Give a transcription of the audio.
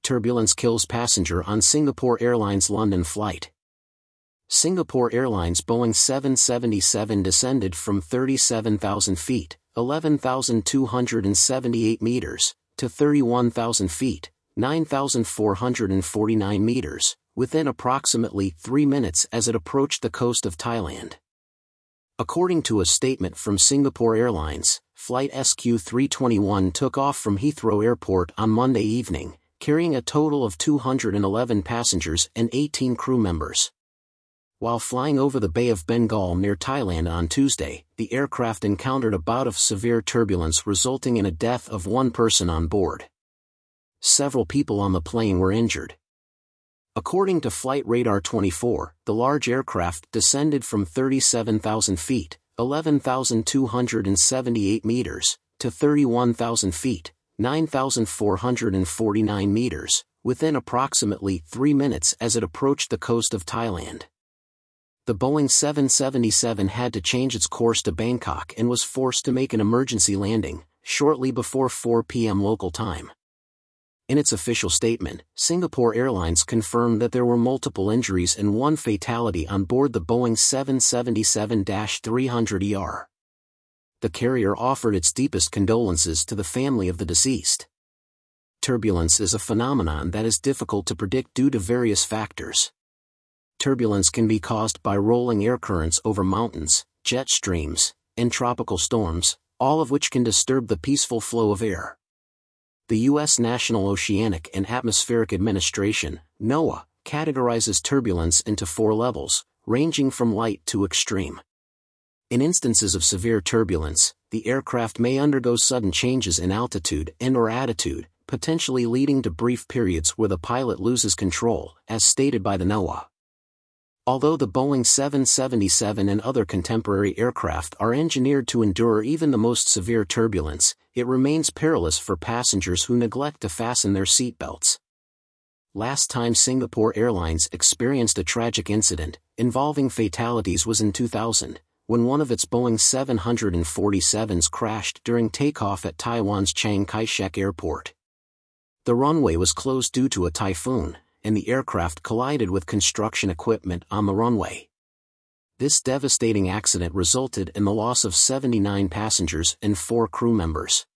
Turbulence kills passenger on Singapore Airlines London flight. Singapore Airlines Boeing 777 descended from 37,000 feet, 11,278 meters, to 31,000 feet, 9,449 meters, within approximately 3 minutes as it approached the coast of Thailand. According to a statement from Singapore Airlines, Flight SQ321 took off from Heathrow Airport on Monday evening, carrying a total of 211 passengers and 18 crew members. While flying over the Bay of Bengal near Thailand on Tuesday, the aircraft encountered a bout of severe turbulence resulting in a death of one person on board. Several people on the plane were injured. According to Flight Radar 24, the large aircraft descended from 37,000 feet, 11,278 meters, to 31,000 feet, 9,449 meters, within approximately 3 minutes as it approached the coast of Thailand. The Boeing 777 had to change its course to Bangkok and was forced to make an emergency landing, shortly before 4 p.m. local time. In its official statement, Singapore Airlines confirmed that there were multiple injuries and one fatality on board the Boeing 777-300ER. The carrier offered its deepest condolences to the family of the deceased. Turbulence is a phenomenon that is difficult to predict due to various factors. Turbulence can be caused by rolling air currents over mountains, jet streams, and tropical storms, all of which can disturb the peaceful flow of air. The U.S. National Oceanic and Atmospheric Administration, NOAA, categorizes turbulence into 4 levels, ranging from light to extreme. In instances of severe turbulence, the aircraft may undergo sudden changes in altitude and/or attitude, potentially leading to brief periods where the pilot loses control, as stated by the NOAA. Although the Boeing 777 and other contemporary aircraft are engineered to endure even the most severe turbulence, it remains perilous for passengers who neglect to fasten their seatbelts. Last time Singapore Airlines experienced a tragic incident, involving fatalities, was in 2000, when one of its Boeing 747s crashed during takeoff at Taiwan's Chiang Kai-shek Airport. The runway was closed due to a typhoon, and the aircraft collided with construction equipment on the runway. This devastating accident resulted in the loss of 79 passengers and 4 crew members.